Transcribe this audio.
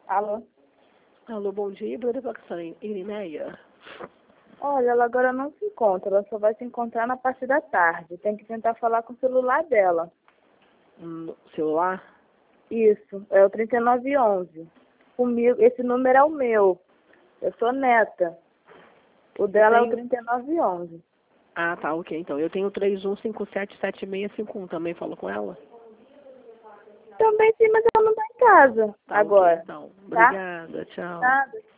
Alô? Alô, bom dia, Bruna Irineia. Olha, ela agora não se encontra, ela só vai se encontrar na parte da tarde. Tem que tentar falar com o celular dela. Celular? Isso, é o 3911. Comigo, esse número é o meu. Eu sou neta. O dela é o 3911. Ah, tá, ok, então. Eu tenho 31577651, também falo com ela? Também sim, mas ela não tá em casa Tá, agora. ok, então. Tá? Obrigada, tchau. Nada.